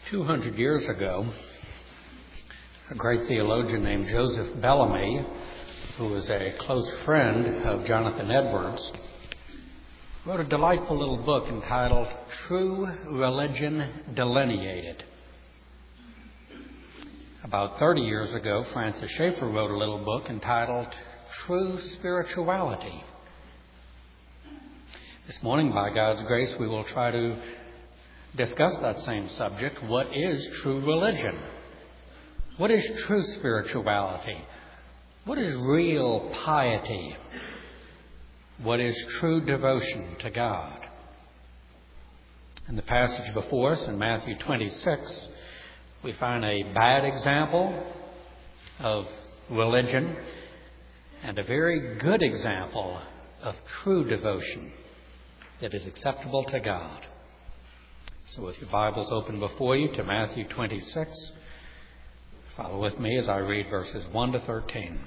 200 years ago, a great theologian named Joseph Bellamy, who was a close friend of Jonathan Edwards, wrote a delightful little book entitled True Religion Delineated. About 30 years ago, Francis Schaeffer wrote a little book entitled True Spirituality. This morning, by God's grace, we will try to discuss that same subject. What is true religion? What is true spirituality? What is real piety? What is true devotion to God? In the passage before us in Matthew 26, we find a bad example of religion and a very good example of true devotion that is acceptable to God. So with your Bibles open before you to Matthew 26, follow with me as I read verses 1 to 13.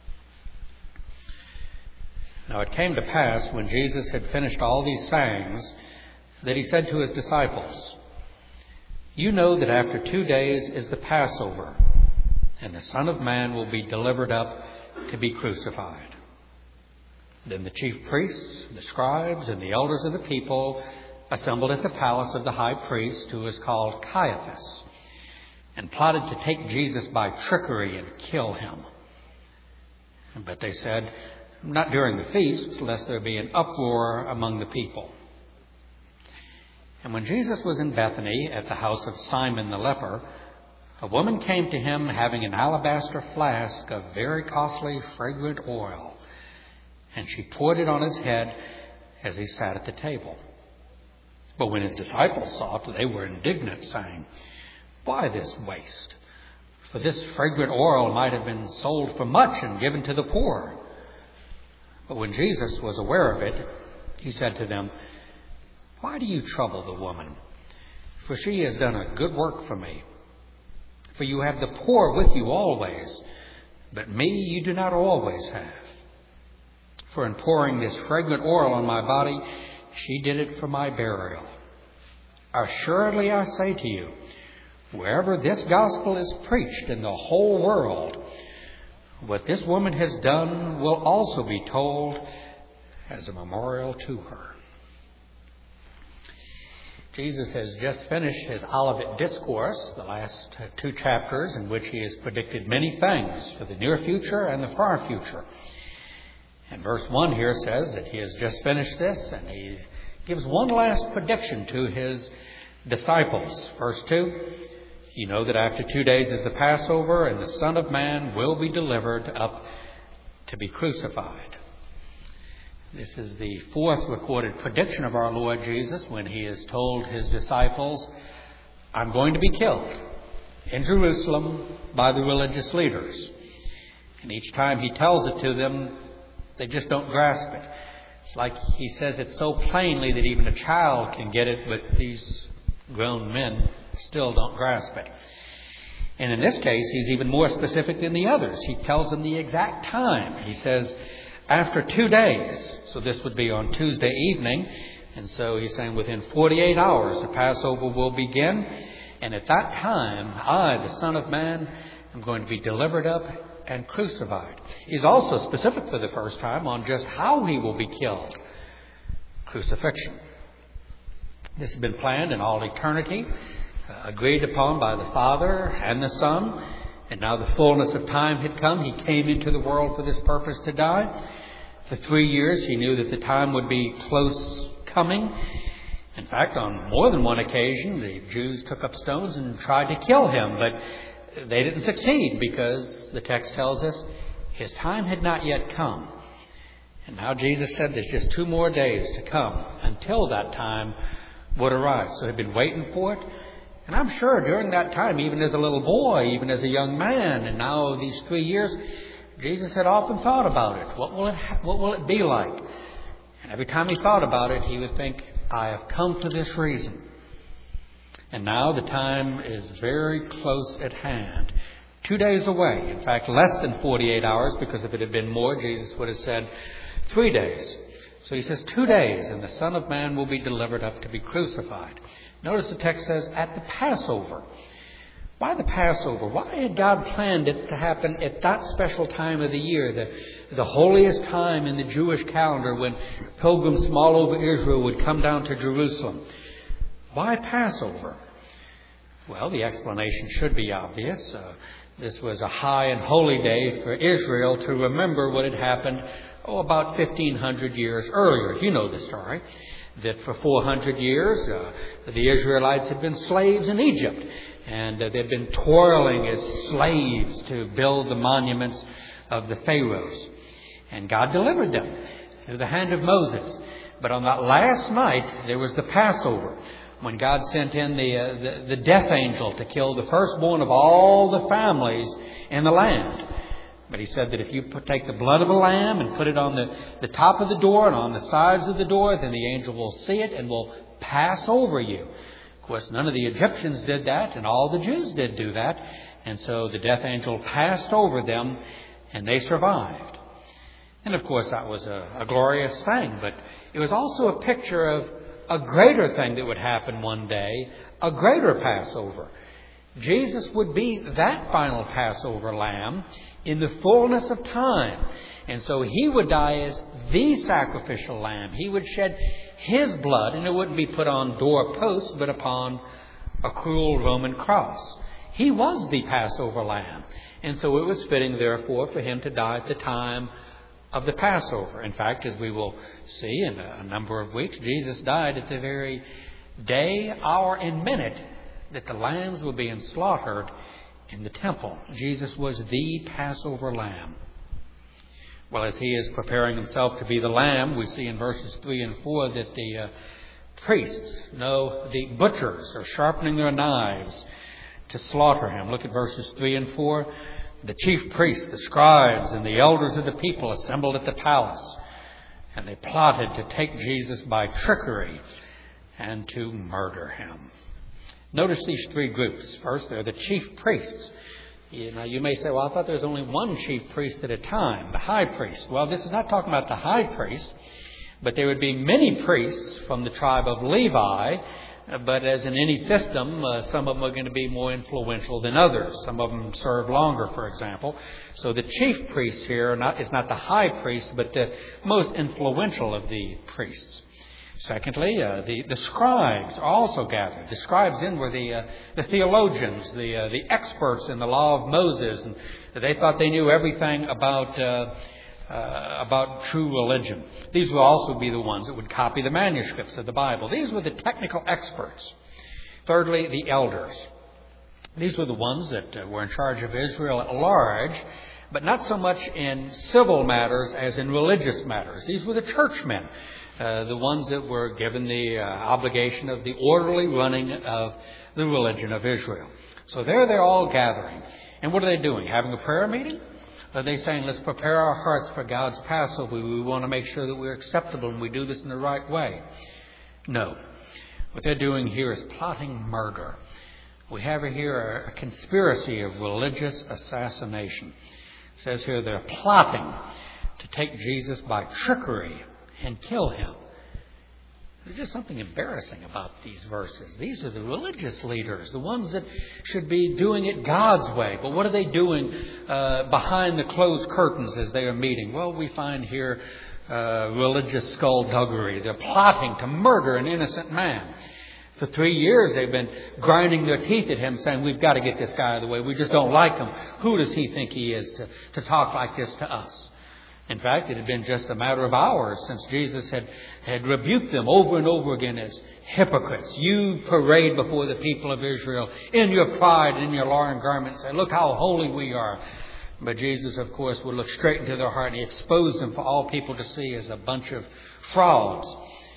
Now it came to pass, when Jesus had finished all these sayings, that he said to his disciples, "You know that after 2 days is the Passover, and the Son of Man will be delivered up to be crucified." Then the chief priests, the scribes, and the elders of the people assembled at the palace of the high priest, who was called Caiaphas, and plotted to take Jesus by trickery and kill him. But they said, "Not during the feast, lest there be an uproar among the people." And when Jesus was in Bethany at the house of Simon the leper, a woman came to him having an alabaster flask of very costly fragrant oil, and she poured it on his head as he sat at the table. But when his disciples saw it, they were indignant, saying, "Why this waste? For this fragrant oil might have been sold for much and given to the poor." But when Jesus was aware of it, he said to them, "Why do you trouble the woman? For she has done a good work for me. For you have the poor with you always, but me you do not always have. For in pouring this fragrant oil on my body, she did it for my burial. Assuredly I say to you, wherever this gospel is preached in the whole world, what this woman has done will also be told as a memorial to her." Jesus has just finished his Olivet Discourse, the last 2 chapters, in which he has predicted many things for the near future and the far future. And verse 1 here says that he has just finished this, and he gives one last prediction to his disciples. Verse 2, "You know that after 2 days is the Passover, and the Son of Man will be delivered up to be crucified." This is the 4th recorded prediction of our Lord Jesus when he has told his disciples, "I'm going to be killed in Jerusalem by the religious leaders." And each time he tells it to them, they just don't grasp it. It's like he says it so plainly that even a child can get it, but these grown men still don't grasp it. And in this case, he's even more specific than the others. He tells them the exact time. He says, after 2 days. So this would be on Tuesday evening. And so he's saying within 48 hours, the Passover will begin. And at that time, I, the Son of Man, am going to be delivered up and crucified. He's also specific for the first time on just how he will be killed. Crucifixion. This has been planned in all eternity, agreed upon by the Father and the Son. And now the fullness of time had come. He came into the world for this purpose, to die. For 3 years, he knew that the time would be close coming. In fact, on more than one occasion, the Jews took up stones and tried to kill him, but they didn't succeed because the text tells us his time had not yet come. And now Jesus said there's just 2 more days to come until that time would arrive. So he'd been waiting for it. And I'm sure during that time, even as a little boy, even as a young man, and now these 3 years, Jesus had often thought about it. What will it be like? And every time he thought about it, he would think, I have come for this reason. And now the time is very close at hand. 2 days away. In fact, less than 48 hours, because if it had been more, Jesus would have said 3 days. So he says 2 days, and the Son of Man will be delivered up to be crucified. Notice the text says, at the Passover. Why the Passover? Why had God planned it to happen at that special time of the year, the holiest time in the Jewish calendar when pilgrims from all over Israel would come down to Jerusalem? Why Passover? Well, the explanation should be obvious. This was a high and holy day for Israel to remember what had happened, about 1,500 years earlier. You know the story. That for 400 years, the Israelites had been slaves in Egypt. And they'd been toiling as slaves to build the monuments of the pharaohs. And God delivered them through the hand of Moses. But on that last night, there was the Passover, when God sent in the death angel to kill the firstborn of all the families in the land. But he said that if you take the blood of a lamb and put it on the top of the door and on the sides of the door, then the angel will see it and will pass over you. Of course, none of the Egyptians did that, and all the Jews did do that. And so the death angel passed over them, and they survived. And of course, that was a glorious thing. But it was also a picture of a greater thing that would happen one day, a greater Passover. Jesus would be that final Passover lamb in the fullness of time. And so he would die as the sacrificial lamb. He would shed his blood, and it wouldn't be put on doorposts, but upon a cruel Roman cross. He was the Passover lamb. And so it was fitting, therefore, for him to die at the time of the Passover. In fact, as we will see in a number of weeks, Jesus died at the very day, hour, and minute that the lambs were being slaughtered in the temple. Jesus was the Passover lamb. Well, as he is preparing himself to be the lamb, we see in verses 3 and 4 that the priests, the butchers, are sharpening their knives to slaughter him. Look at verses 3 and 4. The chief priests, the scribes, and the elders of the people assembled at the palace, and they plotted to take Jesus by trickery and to murder him. Notice these three groups. First, they're the chief priests. Now, you may say, well, I thought there was only one chief priest at a time, the high priest. Well, this is not talking about the high priest, but there would be many priests from the tribe of Levi. But as in any system, some of them are going to be more influential than others. Some of them serve longer, for example. So the chief priest here is not the high priest, but the most influential of the priests. Secondly, the scribes are also gathered. The scribes were the theologians, the experts in the law of Moses, and they thought they knew everything about true religion. These would also be the ones that would copy the manuscripts of the Bible. These were the technical experts. Thirdly, the elders. These were the ones that were in charge of Israel at large, but not so much in civil matters as in religious matters. These were the churchmen, the ones that were given the obligation of the orderly running of the religion of Israel. So there they're all gathering. And what are they doing? Having a prayer meeting? Are they saying, let's prepare our hearts for God's Passover? We want to make sure that we're acceptable and we do this in the right way. No. What they're doing here is plotting murder. We have here a conspiracy of religious assassination. It says here they're plotting to take Jesus by trickery and kill him. There's just something embarrassing about these verses. These are the religious leaders, the ones that should be doing it God's way. But what are they doing behind the closed curtains as they are meeting? Well, we find here religious skullduggery. They're plotting to murder an innocent man. For 3 years, they've been grinding their teeth at him, saying, we've got to get this guy out of the way. We just don't like him. Who does he think he is to talk like this to us? In fact, it had been just a matter of hours since Jesus had rebuked them over and over again as hypocrites. You parade before the people of Israel in your pride and in your lawn garments and say, look how holy we are. But Jesus, of course, would look straight into their heart and he exposed them for all people to see as a bunch of frauds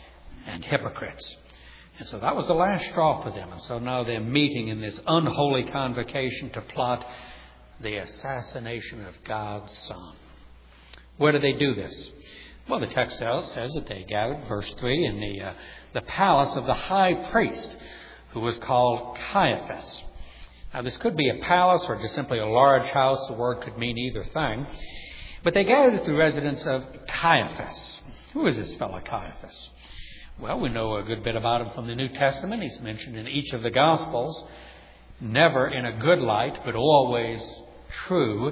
and hypocrites. And so that was the last straw for them. And so now they're meeting in this unholy convocation to plot the assassination of God's Son. Where do they do this? Well, the text says that they gathered, verse 3, in the palace of the high priest, who was called Caiaphas. Now, this could be a palace or just simply a large house. The word could mean either thing. But they gathered at the residence of Caiaphas. Who is this fellow Caiaphas? Well, we know a good bit about him from the New Testament. He's mentioned in each of the Gospels, never in a good light, but always true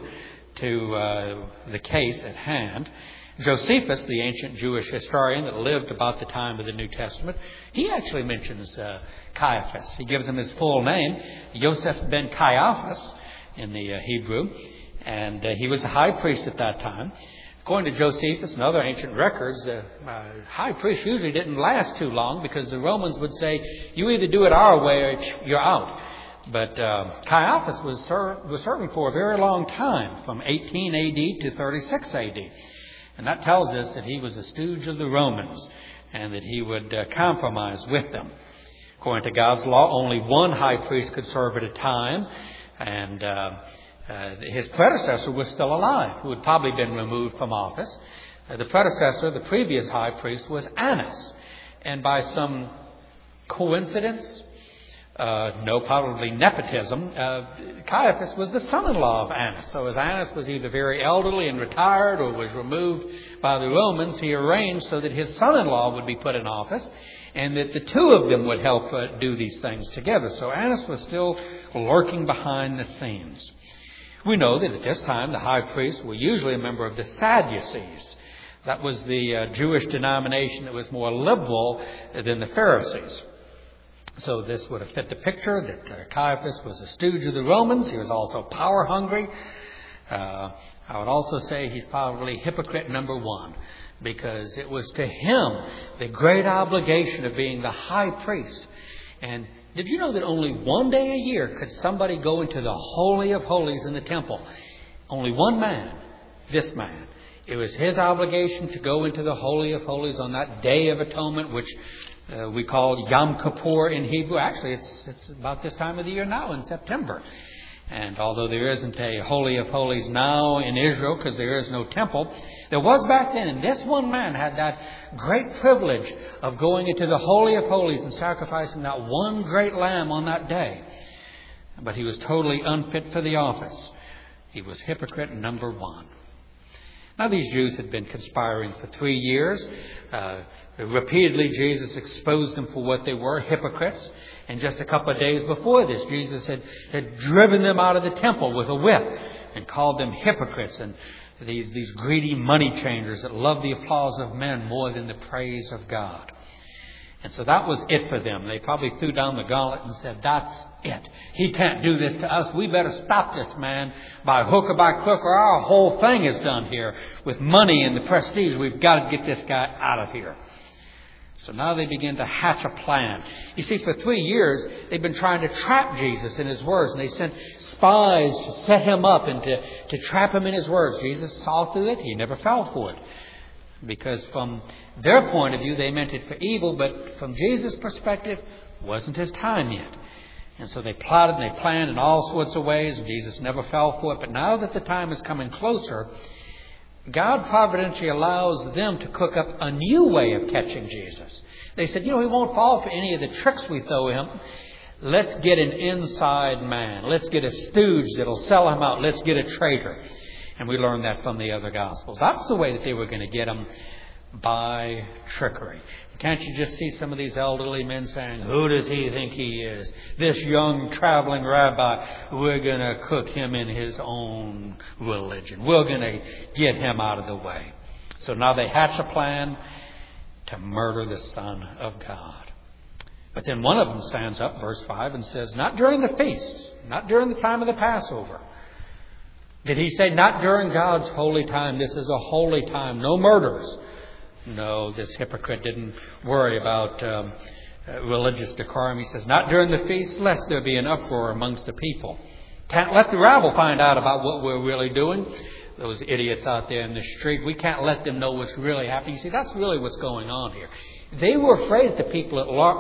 to the case at hand. Josephus, the ancient Jewish historian that lived about the time of the New Testament, he actually mentions Caiaphas. He gives him his full name, Yosef ben Caiaphas in the Hebrew, and he was a high priest at that time. According to Josephus and other ancient records, high priests usually didn't last too long because the Romans would say, you either do it our way or you're out. But Caiaphas was serving for a very long time, from 18 AD to 36 AD. And that tells us that he was a stooge of the Romans and that he would compromise with them. According to God's law, only one high priest could serve at a time. And his predecessor was still alive, who had probably been removed from office. The predecessor, the previous high priest, was Annas. And by some coincidence, no, probably nepotism, Caiaphas was the son-in-law of Annas. So as Annas was either very elderly and retired or was removed by the Romans, he arranged so that his son-in-law would be put in office and that the two of them would help do these things together. So Annas was still lurking behind the scenes. We know that at this time the high priests were usually a member of the Sadducees. That was the Jewish denomination that was more liberal than the Pharisees. So this would have fit the picture that Caiaphas was a stooge of the Romans. He was also power hungry. I would also say he's probably hypocrite number one, because it was to him the great obligation of being the high priest. And did you know that only one day a year could somebody go into the Holy of Holies in the temple? Only one man, this man. It was his obligation to go into the Holy of Holies on that Day of Atonement, which we call Yom Kippur in Hebrew. Actually, it's about this time of the year now, in September. And although there isn't a Holy of Holies now in Israel because there is no temple, there was back then. And this one man had that great privilege of going into the Holy of Holies and sacrificing that one great lamb on that day. But he was totally unfit for the office. He was hypocrite number one. Now, these Jews had been conspiring for 3 years. Repeatedly, Jesus exposed them for what they were, hypocrites. And just a couple of days before this, Jesus had driven them out of the temple with a whip and called them hypocrites and these greedy money changers that love the applause of men more than the praise of God. And so that was it for them. They probably threw down the gauntlet and said, that's it. He can't do this to us. We better stop this man by hook or by crook, or our whole thing is done here. With money and the prestige, we've got to get this guy out of here. So now they begin to hatch a plan. You see, for 3 years, they've been trying to trap Jesus in his words. And they sent spies to set him up and to trap him in his words. Jesus saw through it. He never fell for it. Because from their point of view, they meant it for evil. But from Jesus' perspective, it wasn't his time yet. And so they plotted and they planned in all sorts of ways. Jesus never fell for it. But now that the time is coming closer, God providentially allows them to cook up a new way of catching Jesus. They said, he won't fall for any of the tricks we throw him. Let's get an inside man. Let's get a stooge that'll sell him out. Let's get a traitor. And we learned that from the other Gospels. That's the way that they were going to get him, by trickery. Can't you just see some of these elderly men saying, who does he think he is? This young traveling rabbi, we're going to cook him in his own religion. We're going to get him out of the way. So now they hatch a plan to murder the Son of God. But then one of them stands up, verse 5, and says, not during the feast, not during the time of the Passover. Did he say, not during God's holy time? This is a holy time. No murders. No, this hypocrite didn't worry about religious decorum. He says, not during the feast, lest there be an uproar amongst the people. Can't let the rabble find out about what we're really doing. Those idiots out there in the street, we can't let them know what's really happening. You see, that's really what's going on here. They were afraid of the people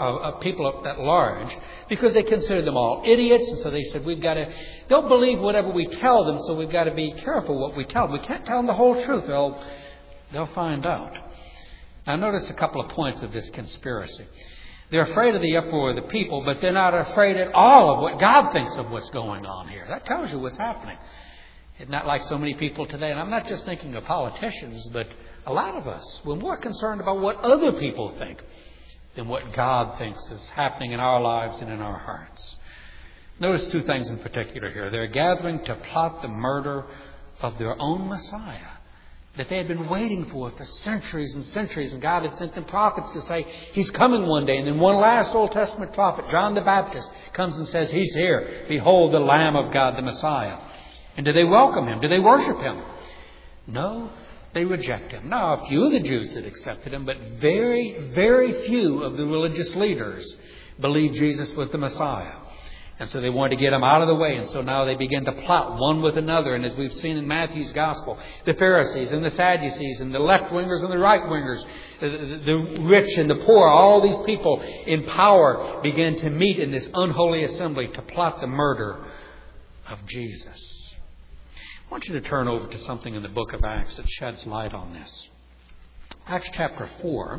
at large because they considered them all idiots. And so they said, they'll believe whatever we tell them, so we've got to be careful what we tell them. We can't tell them the whole truth. They'll find out. Now notice a couple of points of this conspiracy. They're afraid of the uproar of the people, but they're not afraid at all of what God thinks of what's going on here. That tells you what's happening. It's not like so many people today, and I'm not just thinking of politicians, but a lot of us, we're more concerned about what other people think than what God thinks is happening in our lives and in our hearts. Notice two things in particular here. They're gathering to plot the murder of their own Messiah that they had been waiting for centuries and centuries. And God had sent them prophets to say, He's coming one day. And then one last Old Testament prophet, John the Baptist, comes and says, He's here. Behold the Lamb of God, the Messiah. And do they welcome Him? Do they worship Him? No, they reject Him. Now, a few of the Jews had accepted Him, but very, very few of the religious leaders believed Jesus was the Messiah. And so they wanted to get Him out of the way. And so now they begin to plot one with another. And as we've seen in Matthew's Gospel, the Pharisees and the Sadducees and the left-wingers and the right-wingers, the rich and the poor, all these people in power begin to meet in this unholy assembly to plot the murder of Jesus. I want you to turn over to something in the book of Acts that sheds light on this. Acts chapter 4.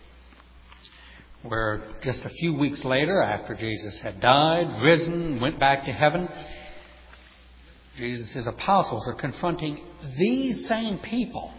Where just a few weeks later, after Jesus had died, risen, went back to heaven, Jesus' apostles are confronting these same people.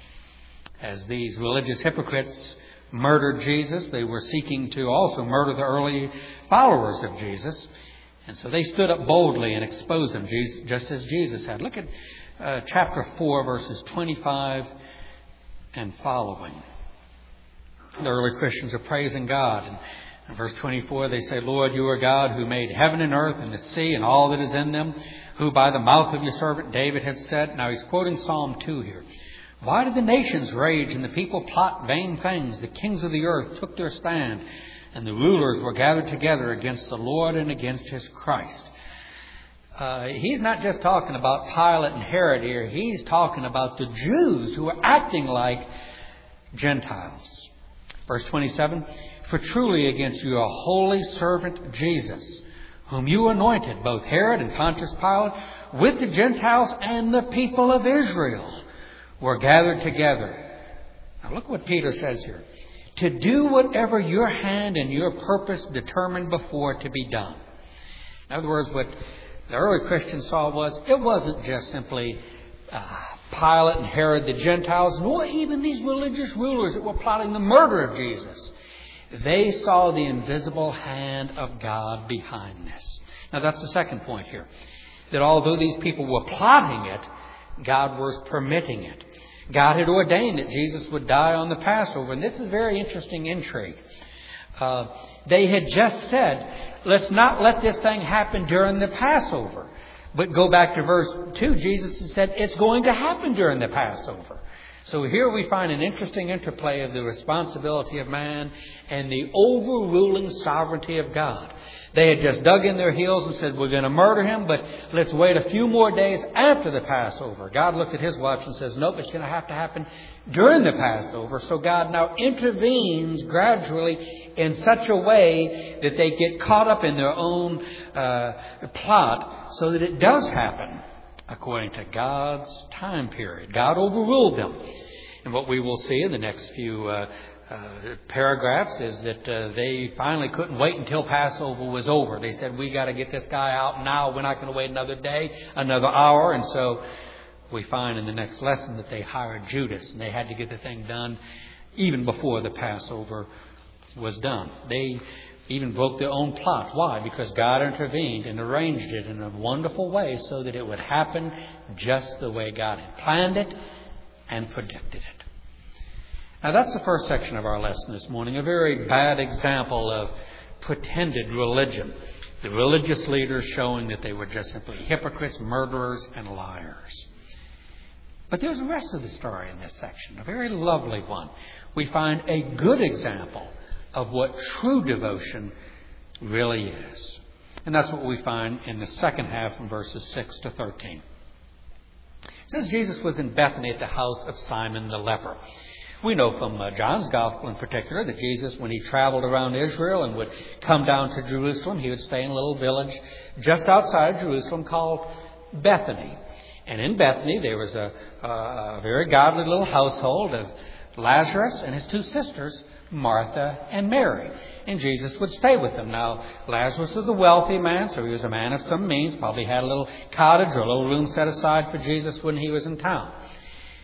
As these religious hypocrites murdered Jesus, they were seeking to also murder the early followers of Jesus. And so they stood up boldly and exposed them, just as Jesus had. Look at chapter 4, verses 25 and following. The early Christians are praising God. And in verse 24 they say, Lord, you are God who made heaven and earth and the sea and all that is in them, who by the mouth of your servant David have said. Now he's quoting Psalm 2 here. Why did the nations rage and the people plot vain things? The kings of the earth took their stand, and the rulers were gathered together against the Lord and against His Christ. He's not just talking about Pilate and Herod here. He's talking about the Jews who are acting like Gentiles. Verse 27, for truly against your holy servant Jesus, whom you anointed, both Herod and Pontius Pilate, with the Gentiles and the people of Israel, were gathered together. Now look what Peter says here. To do whatever your hand and your purpose determined before to be done. In other words, what the early Christians saw was, it wasn't just simply Pilate and Herod the Gentiles, nor even these religious rulers that were plotting the murder of Jesus. They saw the invisible hand of God behind this. Now that's the second point here. That although these people were plotting it, God was permitting it. God had ordained that Jesus would die on the Passover. And this is very interesting intrigue. They had just said, let's not let this thing happen during the Passover. But go back to verse 2. Jesus said it's going to happen during the Passover. So here we find an interesting interplay of the responsibility of man and the overruling sovereignty of God. They had just dug in their heels and said, we're going to murder him, but let's wait a few more days after the Passover. God looked at His watch and says, nope, it's going to have to happen during the Passover. So God now intervenes gradually in such a way that they get caught up in their own plot so that it does happen according to God's time period. God overruled them. And what we will see in the next few paragraphs is that they finally couldn't wait until Passover was over. They said, we got to get this guy out now. We're not going to wait another day, another hour. And so we find in the next lesson that they hired Judas, and they had to get the thing done even before the Passover was done. They even broke their own plot. Why? Because God intervened and arranged it in a wonderful way so that it would happen just the way God had planned it and predicted it. Now that's the first section of our lesson this morning, a very bad example of pretended religion. The religious leaders showing that they were just simply hypocrites, murderers, and liars. But there's the rest of the story in this section, a very lovely one. We find a good example of what true devotion really is. And that's what we find in the second half from verses 6 to 13. It says Jesus was in Bethany at the house of Simon the leper. We know from John's Gospel in particular that Jesus, when He traveled around Israel and would come down to Jerusalem, He would stay in a little village just outside of Jerusalem called Bethany. And in Bethany there was a very godly little household of Lazarus and his two sisters, Martha and Mary. And Jesus would stay with them. Now, Lazarus was a wealthy man, so he was a man of some means, probably had a little cottage or a little room set aside for Jesus when he was in town.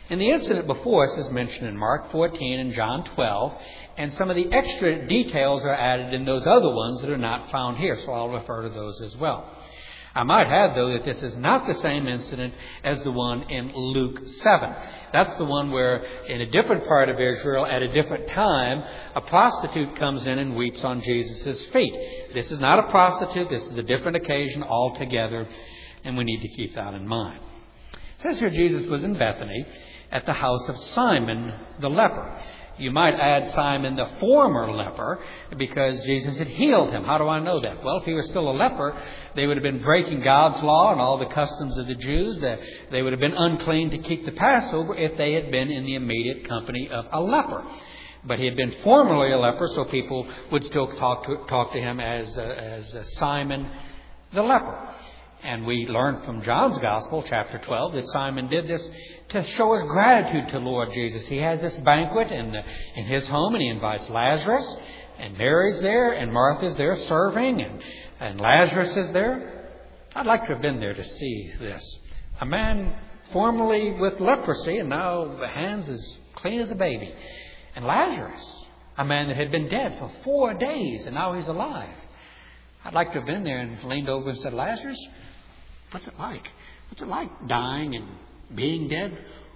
And the incident before us is mentioned in Mark 14 and John 12, and some of the extra details are added in those other ones that are not found here, so I'll refer to those as well. I might add, though, that this is not the same incident as the one in Luke 7. That's the one where, in a different part of Israel, at a different time, a prostitute comes in and weeps on Jesus' feet. This is not a prostitute. This is a different occasion altogether, and we need to keep that in mind. It says here Jesus was in Bethany at the house of Simon the leper. You might add Simon the former leper, because Jesus had healed him. How do I know that? Well, if he was still a leper, they would have been breaking God's law and all the customs of the Jews. They would have been unclean to keep the Passover if they had been in the immediate company of a leper. But he had been formerly a leper, so people would still talk to him as Simon the leper. And we learn from John's Gospel, chapter 12, that Simon did this to show his gratitude to Lord Jesus. He has this banquet in his home, and he invites Lazarus, and Mary's there, and Martha's there serving, and Lazarus is there. I'd like to have been there to see this. A man formerly with leprosy, and now the hands as clean as a baby. And Lazarus, a man that had been dead for 4 days, and now he's alive. I'd like to have been there and leaned over and said, Lazarus, what's it like? What's it like dying and being dead?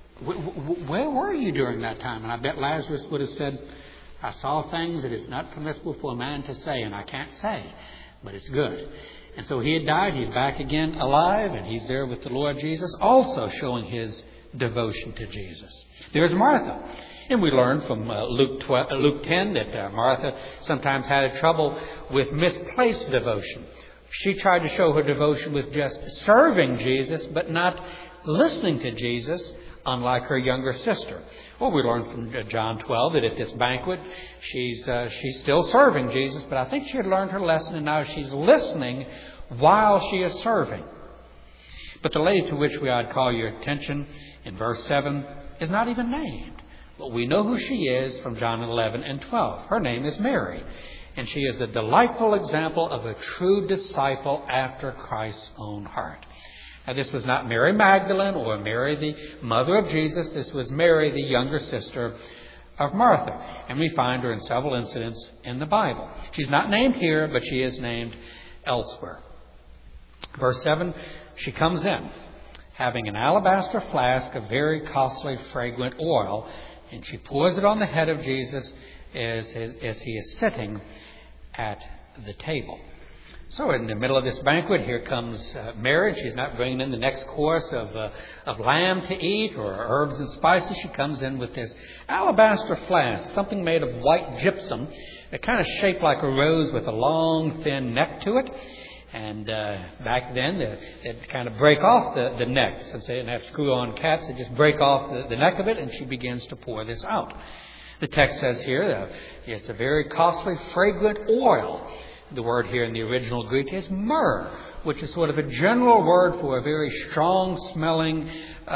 Where were you during that time? And I bet Lazarus would have said, I saw things that it's not permissible for a man to say, and I can't say, but it's good. And so he had died. He's back again alive, and he's there with the Lord Jesus, also showing his devotion to Jesus. There's Martha. And we learn from Luke 10 that Martha sometimes had trouble with misplaced devotion. She tried to show her devotion with just serving Jesus, but not listening to Jesus, unlike her younger sister. Well, we learn from John 12 that at this banquet, she's still serving Jesus, but I think she had learned her lesson, and now she's listening while she is serving. But the lady to which we ought to call your attention in verse 7 is not even named. But we know who she is from John 11 and 12. Her name is Mary. And she is a delightful example of a true disciple after Christ's own heart. Now, this was not Mary Magdalene or Mary, the mother of Jesus. This was Mary, the younger sister of Martha. And we find her in several incidents in the Bible. She's not named here, but she is named elsewhere. Verse 7, she comes in, having an alabaster flask of very costly fragrant oil, and she pours it on the head of Jesus as he is sitting at the table. So in the middle of this banquet, here comes Mary. She's not bringing in the next course of lamb to eat or herbs and spices. She comes in with this alabaster flask, something made of white gypsum, kind of shaped like a rose with a long, thin neck to it. And back then, they'd kind of break off the neck. Since they didn't have screw-on caps, they just break off the neck of it, and she begins to pour this out. The text says here, it's a very costly, fragrant oil. The word here in the original Greek is myrrh, which is sort of a general word for a very strong-smelling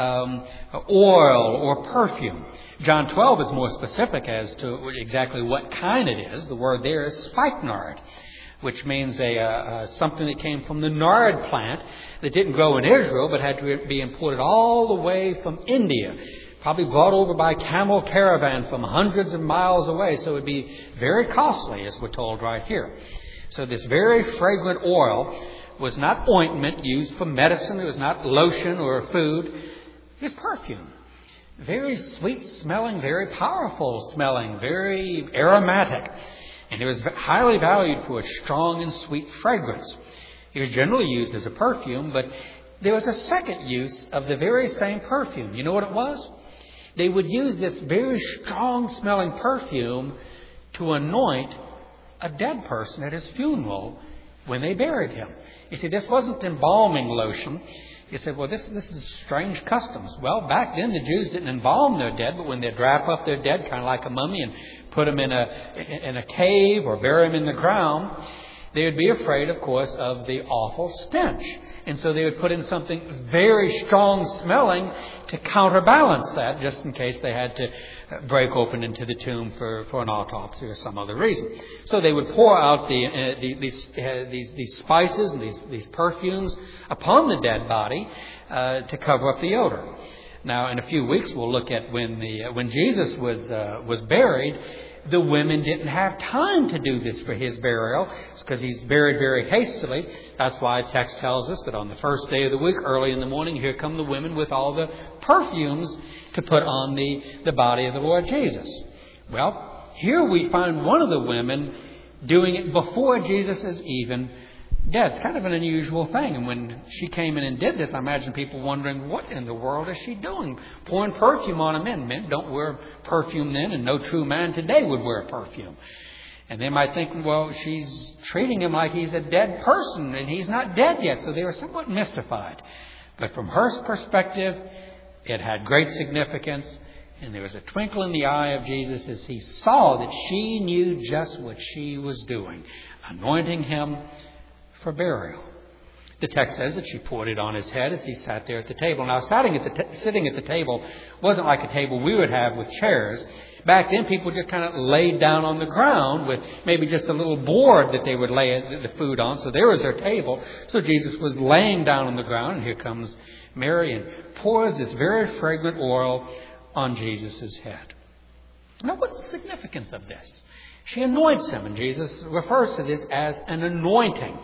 oil or perfume. John 12 is more specific as to exactly what kind it is. The word there is spikenard, which means something that came from the nard plant that didn't grow in Israel but had to be imported all the way from India, probably brought over by camel caravan from hundreds of miles away. So it would be very costly, as we're told right here. So this very fragrant oil was not ointment used for medicine. It was not lotion or food. It was perfume. Very sweet smelling, very powerful smelling, very aromatic. And it was highly valued for its strong and sweet fragrance. It was generally used as a perfume, but there was a second use of the very same perfume. You know what it was? They would use this very strong-smelling perfume to anoint a dead person at his funeral when they buried him. You see, this wasn't embalming lotion. You said, well, this is strange customs. Well, back then the Jews didn't embalm their dead, but when they'd wrap up their dead, kind of like a mummy, and put them in a cave or bury them in the ground, they would be afraid, of course, of the awful stench. And so they would put in something very strong smelling to counterbalance that, just in case they had to break open into the tomb for an autopsy or some other reason. So they would pour out these spices and these perfumes upon the dead body to cover up the odor. Now, in a few weeks, we'll look at when Jesus was buried. The women didn't have time to do this for his burial. It's because he's buried very hastily. That's why the text tells us that on the first day of the week, early in the morning, here come the women with all the perfumes to put on the body of the Lord Jesus. Well, here we find one of the women doing it before Jesus is even dead. It's kind of an unusual thing. And when she came in and did this, I imagine people wondering, what in the world is she doing? Pouring perfume on a man. Men don't wear perfume then, and no true man today would wear perfume. And they might think, well, she's treating him like he's a dead person, and he's not dead yet. So they were somewhat mystified. But from her perspective, it had great significance. And there was a twinkle in the eye of Jesus as he saw that she knew just what she was doing, anointing him for burial. The text says that she poured it on his head as he sat there at the table. Now, sitting at the table wasn't like a table we would have with chairs. Back then, people just kind of laid down on the ground with maybe just a little board that they would lay the food on. So there was their table. So Jesus was laying down on the ground, and here comes Mary and pours this very fragrant oil on Jesus' head. Now, what's the significance of this? She anoints him, and Jesus refers to this as an anointing.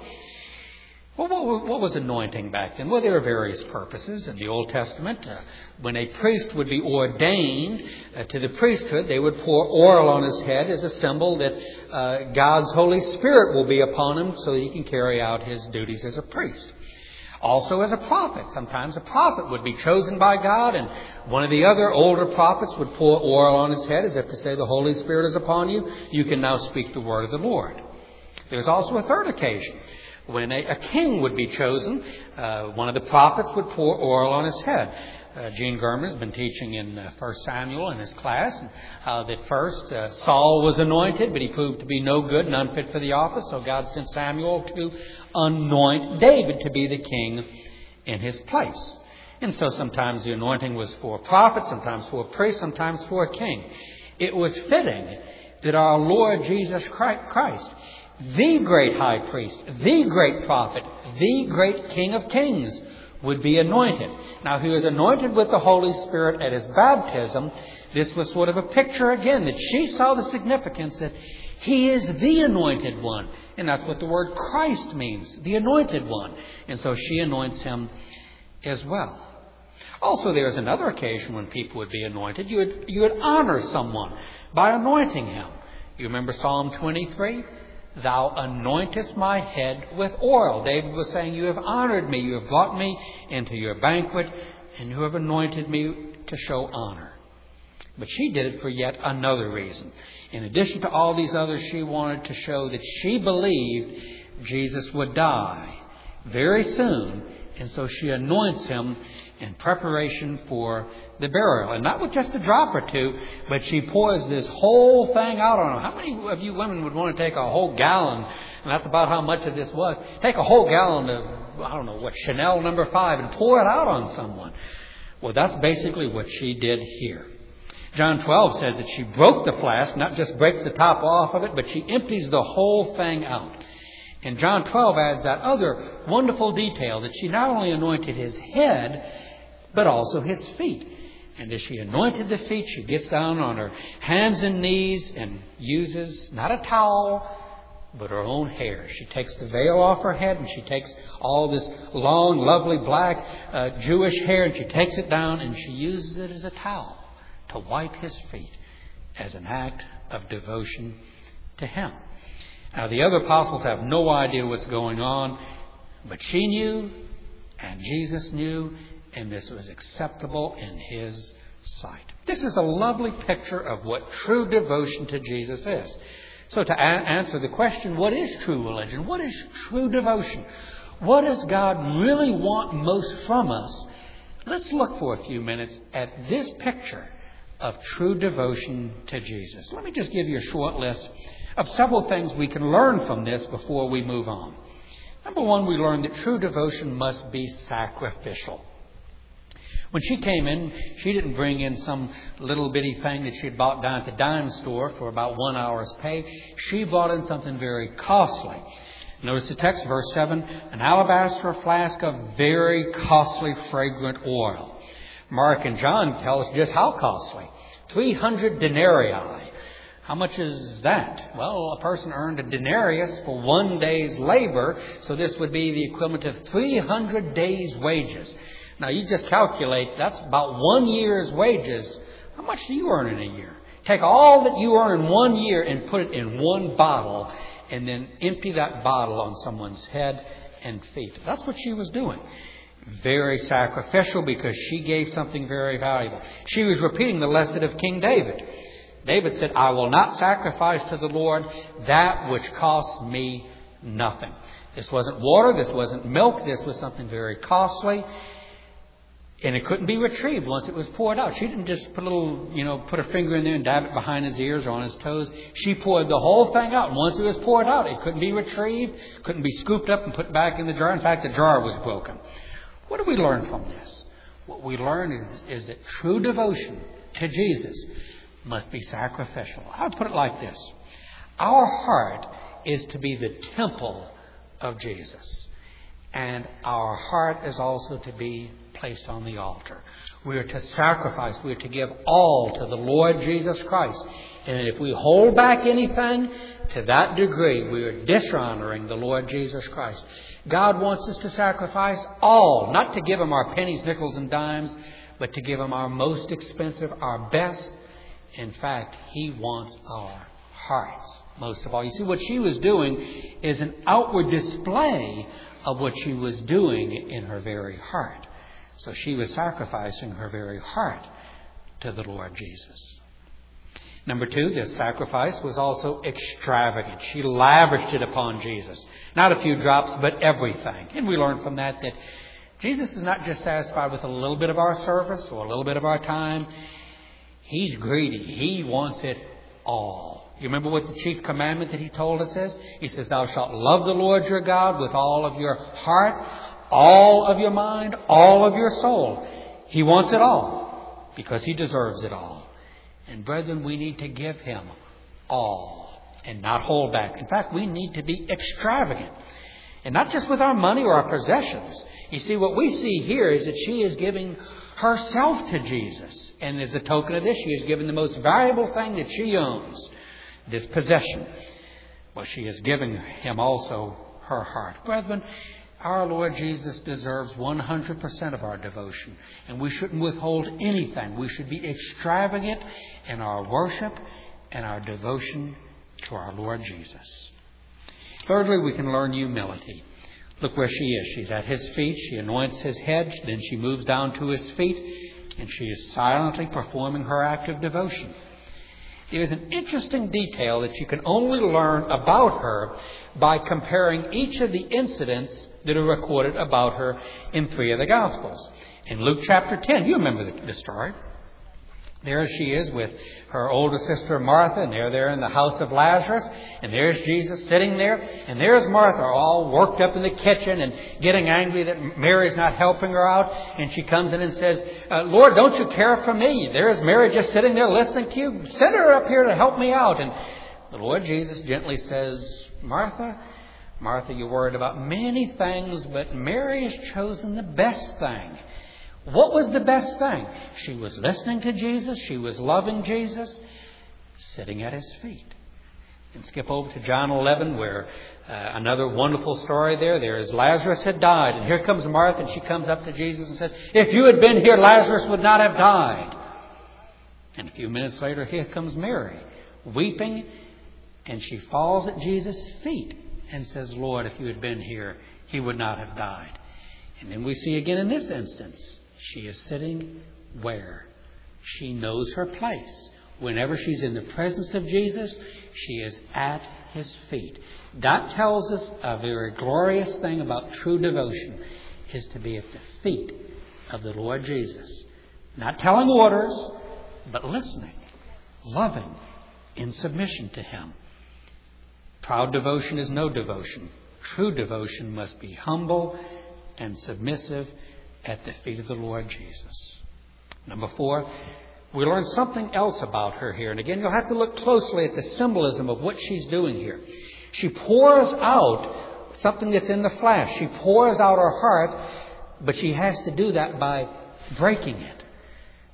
Well, what was anointing back then? Well, there were various purposes. In the Old Testament, when a priest would be ordained to the priesthood, they would pour oil on his head as a symbol that God's Holy Spirit will be upon him so that he can carry out his duties as a priest. Also as a prophet. Sometimes a prophet would be chosen by God, and one of the other older prophets would pour oil on his head as if to say, the Holy Spirit is upon you. You can now speak the word of the Lord. There's also a third occasion when a king would be chosen. One of the prophets would pour oil on his head. Gene German has been teaching in 1 Samuel in his class that first Saul was anointed, but he proved to be no good and unfit for the office. So God sent Samuel to anoint David to be the king in his place. And so sometimes the anointing was for a prophet, sometimes for a priest, sometimes for a king. It was fitting that our Lord Jesus Christ, the great high priest, the great prophet, the great King of kings, would be anointed. Now, he was anointed with the Holy Spirit at his baptism. This was sort of a picture again that she saw the significance that he is the anointed one. And that's what the word Christ means, the anointed one. And so she anoints him as well. Also, there's another occasion when people would be anointed. You would honor someone by anointing him. You remember Psalm 23? Thou anointest my head with oil. David was saying, you have honored me. You have brought me into your banquet, and you have anointed me to show honor. But she did it for yet another reason. In addition to all these others, she wanted to show that she believed Jesus would die very soon. And so she anoints him in preparation for the burial. And not with just a drop or two, but she pours this whole thing out on him. How many of you women would want to take a whole gallon, and that's about how much of this was, take a whole gallon of, Chanel No. 5 and pour it out on someone? Well, that's basically what she did here. John 12 says that she broke the flask, not just breaks the top off of it, but she empties the whole thing out. And John 12 adds that other wonderful detail that she not only anointed his head, but also his feet. And as she anointed the feet, she gets down on her hands and knees and uses not a towel, but her own hair. She takes the veil off her head, and she takes all this long, lovely black Jewish hair, and she takes it down and she uses it as a towel to wipe his feet as an act of devotion to him. Now, the other apostles have no idea what's going on, but she knew, and Jesus knew, and this was acceptable in his sight. This is a lovely picture of what true devotion to Jesus is. So to answer the question, what is true religion? What is true devotion? What does God really want most from us? Let's look for a few minutes at this picture of true devotion to Jesus. Let me just give you a short list of several things we can learn from this before we move on. Number one, we learn that true devotion must be sacrificial. When she came in, she didn't bring in some little bitty thing that she'd bought down at the dime store for about 1 hour's pay. She brought in something very costly. Notice the text, verse 7, an alabaster flask of very costly fragrant oil. Mark and John tell us just how costly. 300 denarii. How much is that? Well, a person earned a denarius for 1 day's labor, so this would be the equivalent of 300 days' wages. Now, you just calculate, that's about 1 year's wages. How much do you earn in a year? Take all that you earn in 1 year and put it in one bottle, and then empty that bottle on someone's head and feet. That's what she was doing. Very sacrificial, because she gave something very valuable. She was repeating the lesson of King David. David said, I will not sacrifice to the Lord that which costs me nothing. This wasn't water. This wasn't milk. This was something very costly. And it couldn't be retrieved once it was poured out. She didn't just put a little, put her finger in there and dab it behind his ears or on his toes. She poured the whole thing out. And once it was poured out, it couldn't be retrieved, couldn't be scooped up and put back in the jar. In fact, the jar was broken. What do we learn from this? What we learn is that true devotion to Jesus must be sacrificial. I would put it like this. Our heart is to be the temple of Jesus. And our heart is also to be placed on the altar. We are to sacrifice. We are to give all to the Lord Jesus Christ. And if we hold back anything, to that degree, we are dishonoring the Lord Jesus Christ. God wants us to sacrifice all, not to give Him our pennies, nickels, and dimes, but to give Him our most expensive, our best. In fact, He wants our hearts most of all. You see, what she was doing is an outward display of what she was doing in her very heart. So she was sacrificing her very heart to the Lord Jesus. Number 2, this sacrifice was also extravagant. She lavished it upon Jesus. Not a few drops, but everything. And we learn from that Jesus is not just satisfied with a little bit of our service or a little bit of our time. He's greedy. He wants it all. You remember what the chief commandment that He told us is? He says, thou shalt love the Lord your God with all of your heart, all of your mind, all of your soul. He wants it all because He deserves it all. And brethren, we need to give Him all and not hold back. In fact, we need to be extravagant. And not just with our money or our possessions. You see, what we see here is that she is giving herself to Jesus. And as a token of this, she is giving the most valuable thing that she owns, this possession. Well, she is giving Him also her heart. Brethren, our Lord Jesus deserves 100% of our devotion. And we shouldn't withhold anything. We should be extravagant in our worship and our devotion to our Lord Jesus. Thirdly, we can learn humility. Look where she is. She's at His feet. She anoints His head. Then she moves down to His feet. And she is silently performing her act of devotion. There is an interesting detail that you can only learn about her by comparing each of the incidents that are recorded about her in 3 of the Gospels. In Luke chapter 10, you remember the story. There she is with her older sister Martha, and they're there in the house of Lazarus, and there's Jesus sitting there, and there's Martha all worked up in the kitchen and getting angry that Mary's not helping her out, and she comes in and says, Lord, don't you care for me? There's Mary just sitting there listening to you. Send her up here to help me out. And the Lord Jesus gently says, Martha, Martha, you're worried about many things, but Mary has chosen the best thing. What was the best thing? She was listening to Jesus. She was loving Jesus, sitting at His feet. And skip over to John 11, where another wonderful story there. There is Lazarus had died. And here comes Martha, and she comes up to Jesus and says, if you had been here, Lazarus would not have died. And a few minutes later, here comes Mary, weeping, and she falls at Jesus' feet and says, Lord, if you had been here, he would not have died. And then we see again in this instance, she is sitting where? She knows her place. Whenever she's in the presence of Jesus, she is at His feet. That tells us a very glorious thing about true devotion, is to be at the feet of the Lord Jesus. Not telling orders, but listening, loving, in submission to Him. Proud devotion is no devotion. True devotion must be humble and submissive at the feet of the Lord Jesus. Number 4, we learn something else about her here. And again, you'll have to look closely at the symbolism of what she's doing here. She pours out something that's in the flesh. She pours out her heart, but she has to do that by breaking it.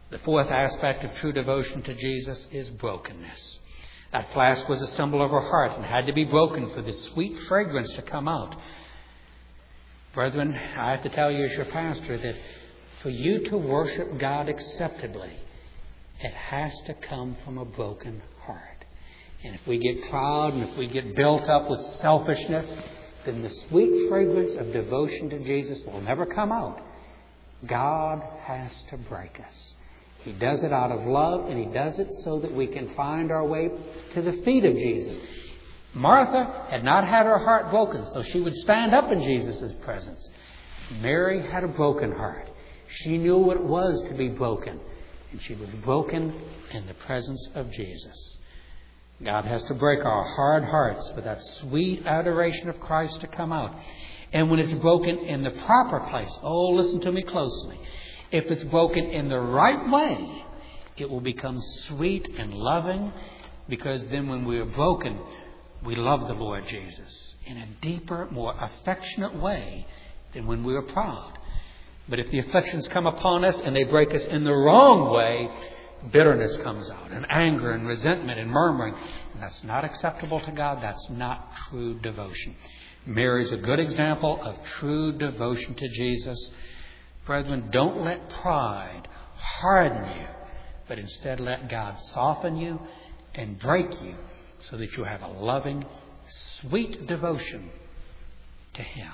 The fourth aspect of true devotion to Jesus is brokenness. That flask was a symbol of her heart and had to be broken for the sweet fragrance to come out. Brethren, I have to tell you as your pastor that for you to worship God acceptably, it has to come from a broken heart. And if we get proud and if we get built up with selfishness, then the sweet fragrance of devotion to Jesus will never come out. God has to break us. He does it out of love, and He does it so that we can find our way to the feet of Jesus. Martha had not had her heart broken, so she would stand up in Jesus' presence. Mary had a broken heart. She knew what it was to be broken, and she was broken in the presence of Jesus. God has to break our hard hearts for that sweet adoration of Christ to come out. And when it's broken in the proper place, oh, listen to me closely. If it's broken in the right way, it will become sweet and loving, because then when we are broken, we love the Lord Jesus in a deeper, more affectionate way than when we are proud. But if the afflictions come upon us and they break us in the wrong way, bitterness comes out, and anger and resentment and murmuring. And that's not acceptable to God. That's not true devotion. Mary's a good example of true devotion to Jesus. Brethren, don't let pride harden you, but instead let God soften you and break you so that you have a loving, sweet devotion to Him.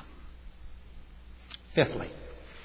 Fifthly,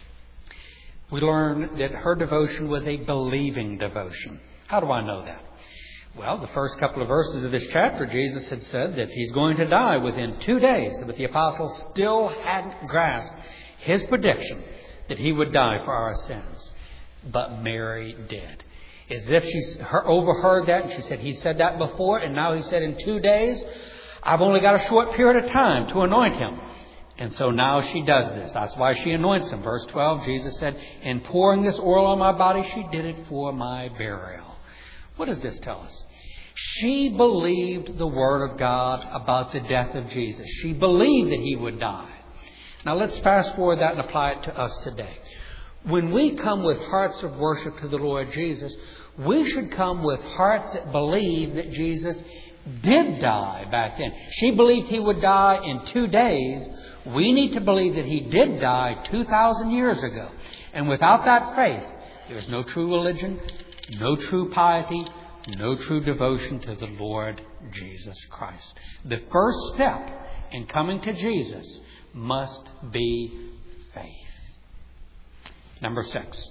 we learn that her devotion was a believing devotion. How do I know that? Well, the first couple of verses of this chapter, Jesus had said that He's going to die within 2 days, but the apostles still hadn't grasped His prediction that He would die for our sins. But Mary did. As if she overheard that, and she said, He said that before, and now He said in 2 days, I've only got a short period of time to anoint Him. And so now she does this. That's why she anoints Him. Verse 12, Jesus said, in pouring this oil on my body, she did it for my burial. What does this tell us? She believed the Word of God about the death of Jesus. She believed that He would die. Now let's fast forward that and apply it to us today. When we come with hearts of worship to the Lord Jesus, we should come with hearts that believe that Jesus did die back then. She believed He would die in 2 days. We need to believe that He did die 2,000 years ago. And without that faith, there's no true religion, no true piety, no true devotion to the Lord Jesus Christ. The first step in coming to Jesus must be faith. Number 6,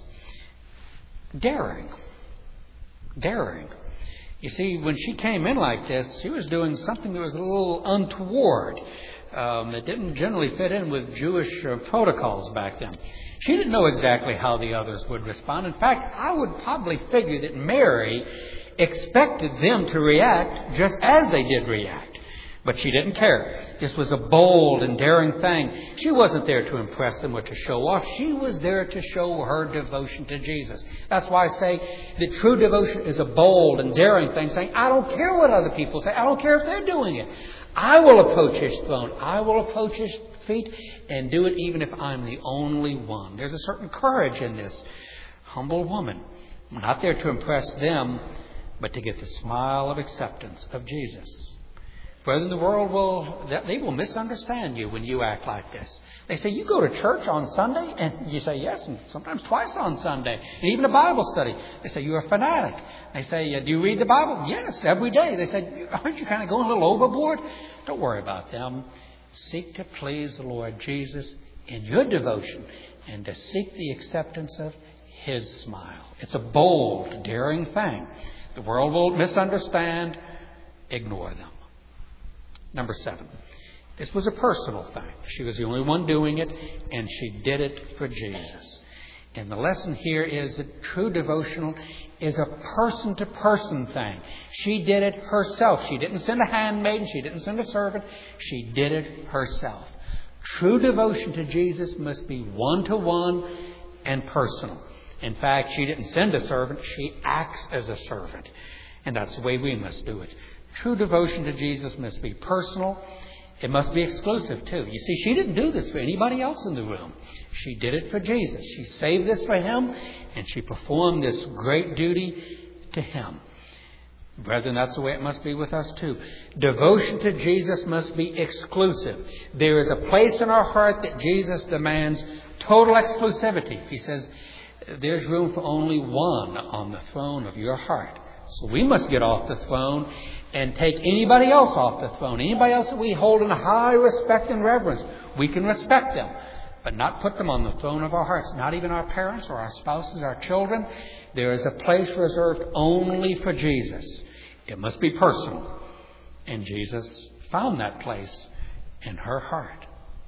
daring. Daring. You see, when she came in like this, she was doing something that was a little untoward. It didn't generally fit in with Jewish protocols back then. She didn't know exactly how the others would respond. In fact, I would probably figure that Mary expected them to react just as they did react. But she didn't care. This was a bold and daring thing. She wasn't there to impress them or to show off. She was there to show her devotion to Jesus. That's why I say that true devotion is a bold and daring thing, saying, I don't care what other people say. I don't care if they're doing it. I will approach His throne. I will approach His feet and do it even if I'm the only one. There's a certain courage in this humble woman. I'm not there to impress them, but to get the smile of acceptance of Jesus. Brethren, the world will misunderstand you when you act like this. They say, you go to church on Sunday? And you say, yes, and sometimes twice on Sunday. And even a Bible study. They say, you're a fanatic. They say, do you read the Bible? Yes, every day. They say, aren't you kind of going a little overboard? Don't worry about them. Seek to please the Lord Jesus in your devotion and to seek the acceptance of His smile. It's a bold, daring thing. The world will misunderstand. Ignore them. Number 7. This was a personal thing. She was the only one doing it, and she did it for Jesus. And the lesson here is that true devotional is a person-to-person thing. She did it herself. She didn't send a handmaid. She didn't send a servant. She did it herself. True devotion to Jesus must be one-to-one and personal. In fact, she didn't send a servant. She acts as a servant. And that's the way we must do it. True devotion to Jesus must be personal, It must be exclusive too. You see, she didn't do this for anybody else in the room. She did it for Jesus. She saved this for Him, and she performed this great duty to Him. Brethren, that's the way it must be with us too. Devotion to Jesus must be exclusive. There is a place in our heart that Jesus demands total exclusivity. He says, there's room for only one on the throne of your heart. So we must get off the throne and take anybody else off the throne. Anybody else that we hold in high respect and reverence. We can respect them, but not put them on the throne of our hearts. Not even our parents or our spouses, our children. There is a place reserved only for Jesus. It must be personal. And Jesus found that place in her heart.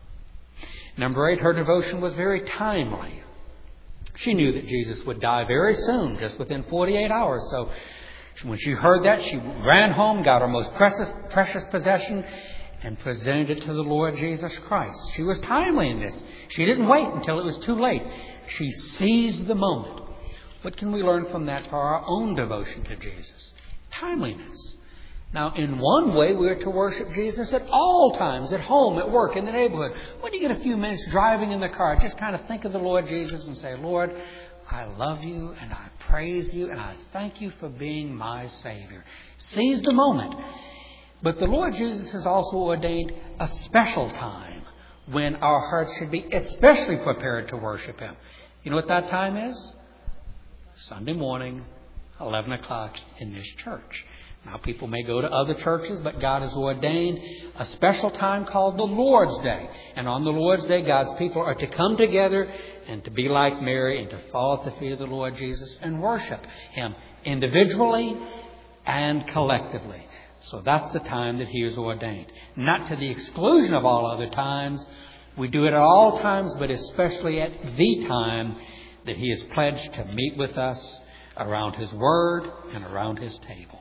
Number 8, her devotion was very timely. She knew that Jesus would die very soon, just within 48 hours. So when she heard that, she ran home, got her most precious possession, and presented it to the Lord Jesus Christ. She was timely in this. She didn't wait until it was too late. She seized the moment. What can we learn from that for our own devotion to Jesus? Timeliness. Now, in one way, we're to worship Jesus at all times, at home, at work, in the neighborhood. When you get a few minutes driving in the car, just kind of think of the Lord Jesus and say, Lord, I love you and I praise you and I thank you for being my Savior. Seize the moment. But the Lord Jesus has also ordained a special time when our hearts should be especially prepared to worship Him. You know what that time is? Sunday morning, 11 o'clock in this church. Now, people may go to other churches, but God has ordained a special time called the Lord's Day. And on the Lord's Day, God's people are to come together and to be like Mary and to fall at the feet of the Lord Jesus and worship Him individually and collectively. So that's the time that He has ordained. Not to the exclusion of all other times. We do it at all times, but especially at the time that He has pledged to meet with us around His Word and around His table.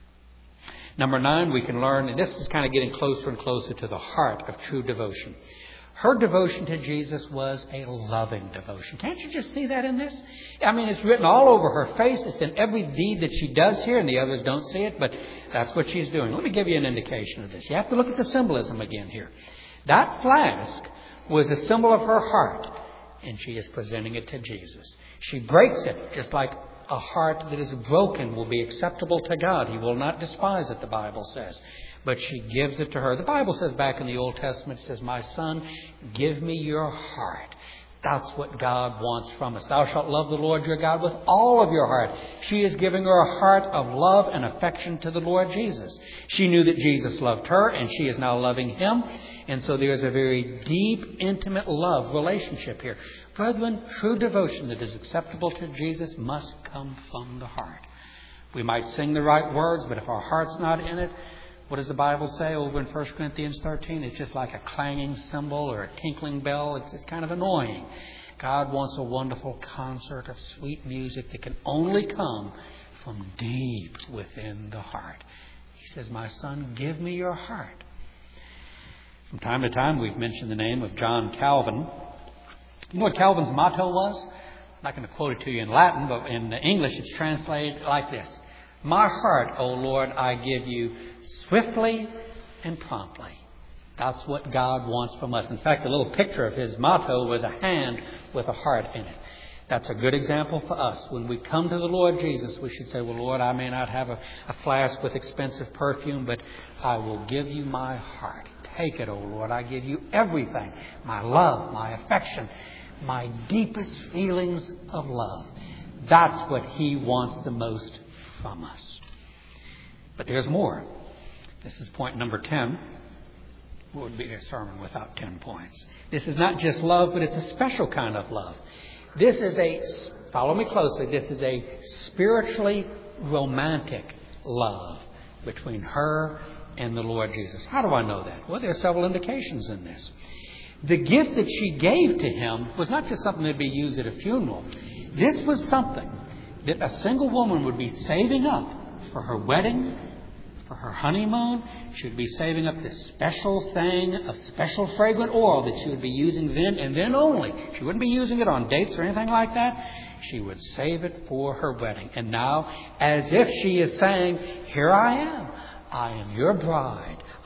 Number 9, we can learn, and this is kind of getting closer and closer to the heart of true devotion. Her devotion to Jesus was a loving devotion. Can't you just see that in this? I mean, it's written all over her face. It's in every deed that she does here, and the others don't see it, but that's what she's doing. Let me give you an indication of this. You have to look at the symbolism again here. That flask was a symbol of her heart, and she is presenting it to Jesus. She breaks it, just like a heart that is broken will be acceptable to God. He will not despise it, the Bible says. But she gives it to her. The Bible says back in the Old Testament, it says, my son, give me your heart. That's what God wants from us. Thou shalt love the Lord your God with all of your heart. She is giving her a heart of love and affection to the Lord Jesus. She knew that Jesus loved her, and she is now loving Him. And so there is a very deep, intimate love relationship here. Brethren, true devotion that is acceptable to Jesus must come from the heart. We might sing the right words, but if our heart's not in it, what does the Bible say over in 1 Corinthians 13? It's just like a clanging cymbal or a tinkling bell. It's kind of annoying. God wants a wonderful concert of sweet music that can only come from deep within the heart. He says, my son, give me your heart. From time to time, we've mentioned the name of John Calvin. You know what Calvin's motto was? I'm not going to quote it to you in Latin, but in English it's translated like this. My heart, O Lord, I give you swiftly and promptly. That's what God wants from us. In fact, a little picture of his motto was a hand with a heart in it. That's a good example for us. When we come to the Lord Jesus, we should say, well, Lord, I may not have a flask with expensive perfume, but I will give you my heart. Take it, O Lord. I give you everything. My love, my affection, my deepest feelings of love. That's what He wants the most from us. But there's more. This is point number 10. What would be a sermon without 10 points? This is not just love, but it's a special kind of love. This is follow me closely, this is a spiritually romantic love between her and the Lord Jesus. How do I know that? Well, there are several indications in this. The gift that she gave to Him was not just something that would be used at a funeral. This was something that a single woman would be saving up for her wedding, for her honeymoon. She would be saving up this special thing of special fragrant oil that she would be using then and then only. She wouldn't be using it on dates or anything like that. She would save it for her wedding. And now, as if she is saying, here I am your bride.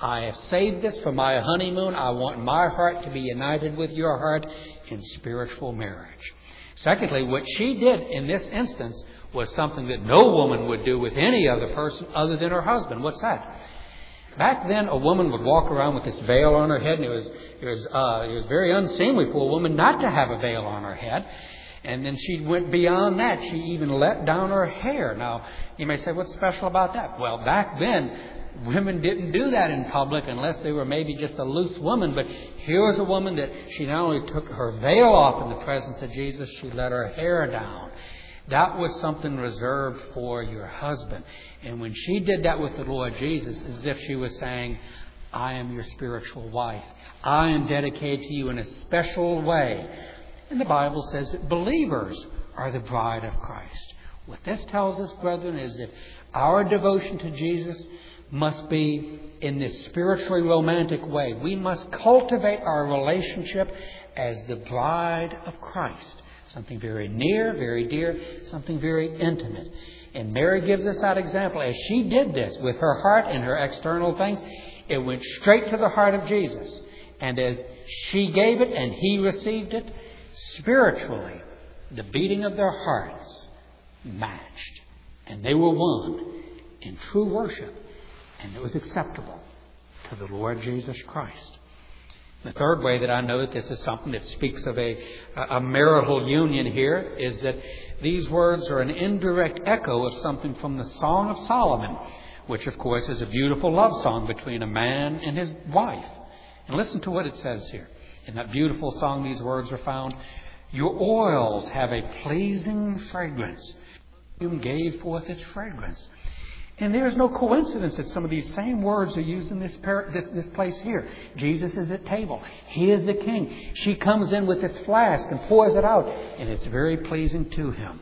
I have saved this for my honeymoon. I want my heart to be united with your heart in spiritual marriage. Secondly, what she did in this instance was something that no woman would do with any other person other than her husband. What's that? Back then, a woman would walk around with this veil on her head, and it was very unseemly for a woman not to have a veil on her head. And then she went beyond that. She even let down her hair. Now, you may say, what's special about that? Well, back then, women didn't do that in public unless they were maybe just a loose woman. But here was a woman that she not only took her veil off in the presence of Jesus, she let her hair down. That was something reserved for your husband. And when she did that with the Lord Jesus, it's as if she was saying, I am your spiritual wife. I am dedicated to you in a special way. And the Bible says that believers are the bride of Christ. What this tells us, brethren, is that our devotion to Jesus must be in this spiritually romantic way. We must cultivate our relationship as the bride of Christ. Something very near, very dear, something very intimate. And Mary gives us that example. As she did this with her heart and her external things, it went straight to the heart of Jesus. And as she gave it and he received it, spiritually, the beating of their hearts matched. And they were one in true worship. And it was acceptable to the Lord Jesus Christ. The third way that I know that this is something that speaks of a marital union here is that these words are an indirect echo of something from the Song of Solomon, which, of course, is a beautiful love song between a man and his wife. And listen to what it says here. In that beautiful song, these words are found. Your oils have a pleasing fragrance. You gave forth its fragrance. And there is no coincidence that some of these same words are used in this place here. Jesus is at table. He is the king. She comes in with this flask and pours it out. And it's very pleasing to him.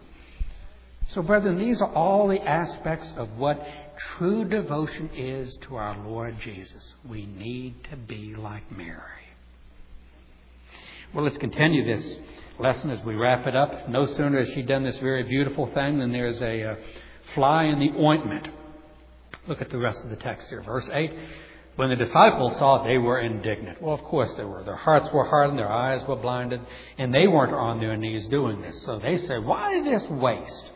So, brethren, these are all the aspects of what true devotion is to our Lord Jesus. We need to be like Mary. Well, let's continue this lesson as we wrap it up. No sooner has she done this very beautiful thing than there's a fly in the ointment. Look at the rest of the text here. Verse 8. When the disciples saw it, they were indignant. Well, of course they were. Their hearts were hardened, their eyes were blinded, and they weren't on their knees doing this. So they said, why this waste?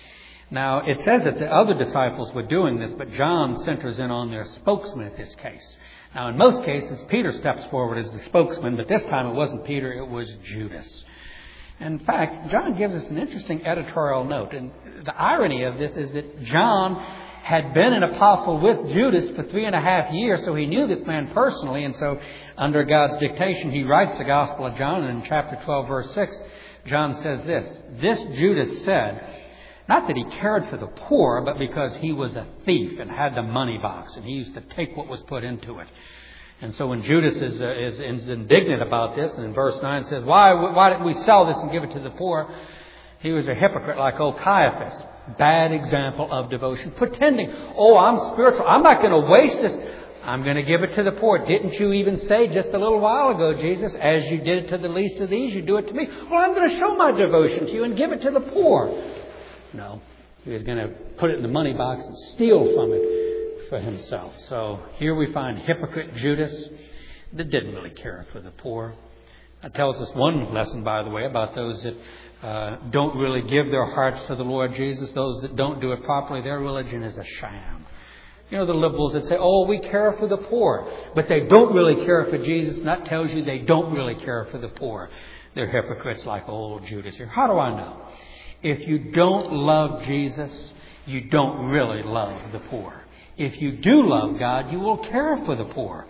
Now, it says that the other disciples were doing this, but John centers in on their spokesman in this case. Now, in most cases, Peter steps forward as the spokesman, but this time it wasn't Peter, it was Judas. In fact, John gives us an interesting editorial note. And the irony of this is that John had been an apostle with Judas for 3.5 years, so he knew this man personally. And so, under God's dictation, he writes the Gospel of John. And in chapter 12, verse 6, John says this. This Judas said, not that he cared for the poor, but because he was a thief and had the money box, and he used to take what was put into it. And so when Judas is indignant about this, and in verse 9 says, why didn't we sell this and give it to the poor? He was a hypocrite like old Caiaphas. Bad example of devotion. Pretending, I'm spiritual. I'm not going to waste this. I'm going to give it to the poor. Didn't you even say just a little while ago, Jesus, as you did it to the least of these, you do it to me? Well, I'm going to show my devotion to you and give it to the poor. No, he was going to put it in the money box and steal from it for himself. So here we find hypocrite Judas that didn't really care for the poor. That tells us one lesson, by the way, about those that don't really give their hearts to the Lord Jesus. Those that don't do it properly, their religion is a sham. You know, the liberals that say, we care for the poor, but they don't really care for Jesus. And that tells you they don't really care for the poor. They're hypocrites like old Judas here. How do I know? If you don't love Jesus, you don't really love the poor. If you do love God, you will care for the poor.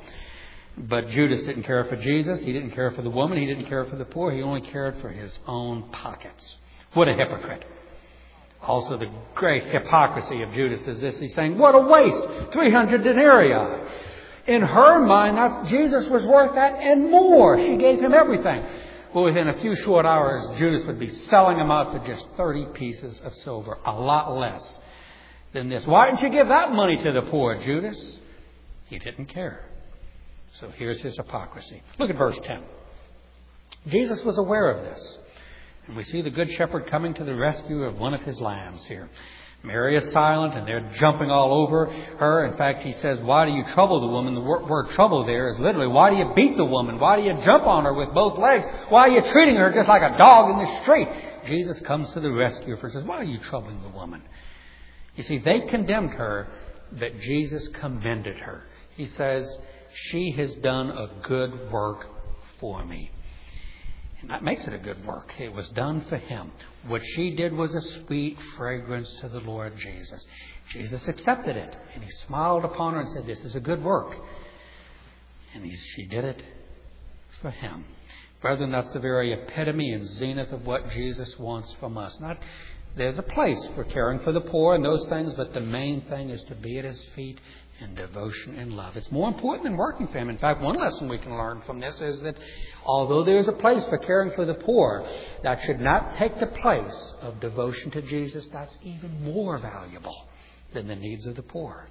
But Judas didn't care for Jesus. He didn't care for the woman. He didn't care for the poor. He only cared for his own pockets. What a hypocrite. Also, the great hypocrisy of Judas is this. He's saying, what a waste. 300 denarii. In her mind, Jesus was worth that and more. She gave him everything. But within a few short hours, Judas would be selling them out for just 30 pieces of silver. A lot less than this. Why didn't you give that money to the poor, Judas? He didn't care. So here's his hypocrisy. Look at verse 10. Jesus was aware of this. And we see the Good Shepherd coming to the rescue of one of his lambs here. Mary is silent, and they're jumping all over her. In fact, he says, why do you trouble the woman? The word trouble there is literally, why do you beat the woman? Why do you jump on her with both legs? Why are you treating her just like a dog in the street? Jesus comes to the rescue of her and says, why are you troubling the woman? You see, they condemned her, but Jesus commended her. He says, she has done a good work for me. And that makes it a good work. It was done for Him. What she did was a sweet fragrance to the Lord Jesus. Jesus accepted it. And He smiled upon her and said, this is a good work. And she did it for Him. Brethren, that's the very epitome and zenith of what Jesus wants from us. There's a place for caring for the poor and those things, but the main thing is to be at His feet in devotion and love. It's more important than working for Him. In fact, one lesson we can learn from this is that although there is a place for caring for the poor, that should not take the place of devotion to Jesus. That's even more valuable than the needs of the poor.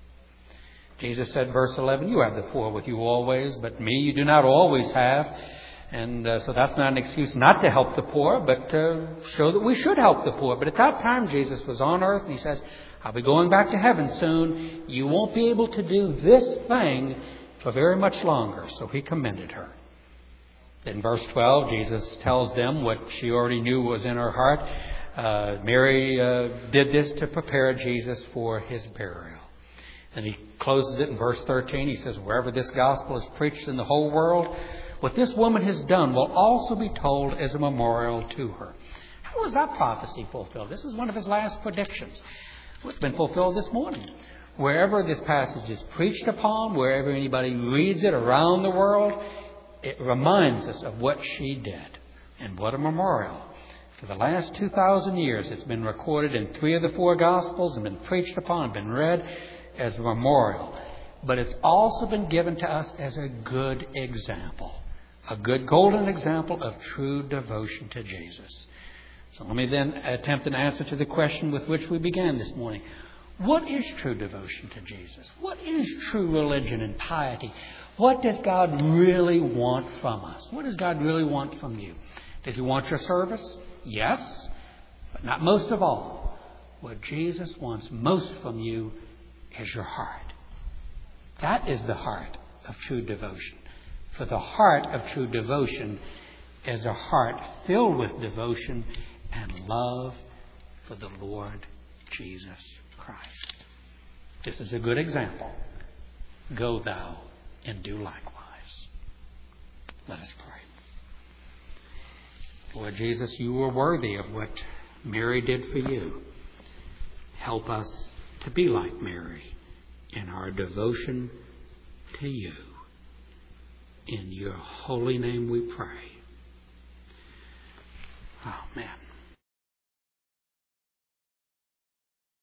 Jesus said, verse 11, you have the poor with you always, but me you do not always have. And so that's not an excuse not to help the poor, but to show that we should help the poor. But at that time, Jesus was on earth, and He says, I'll be going back to heaven soon. You won't be able to do this thing for very much longer. So He commended her. In verse 12, Jesus tells them what she already knew was in her heart. Mary did this to prepare Jesus for His burial. And He closes it in verse 13. He says, wherever this gospel is preached in the whole world, what this woman has done will also be told as a memorial to her. How was that prophecy fulfilled? This is one of His last predictions. It's been fulfilled this morning. Wherever this passage is preached upon, wherever anybody reads it around the world, it reminds us of what she did. And what a memorial. For the last 2,000 years, it's been recorded in 3 of the 4 Gospels and been preached upon, been read as a memorial. But it's also been given to us as a good example. A good golden example of true devotion to Jesus. So let me then attempt an answer to the question with which we began this morning. What is true devotion to Jesus? What is true religion and piety? What does God really want from us? What does God really want from you? Does He want your service? Yes, but not most of all. What Jesus wants most from you is your heart. That is the heart of true devotion. For the heart of true devotion is a heart filled with devotion and love for the Lord Jesus Christ. This is a good example. Go thou and do likewise. Let us pray. Lord Jesus, you are worthy of what Mary did for you. Help us to be like Mary in our devotion to you. In your holy name we pray. Amen.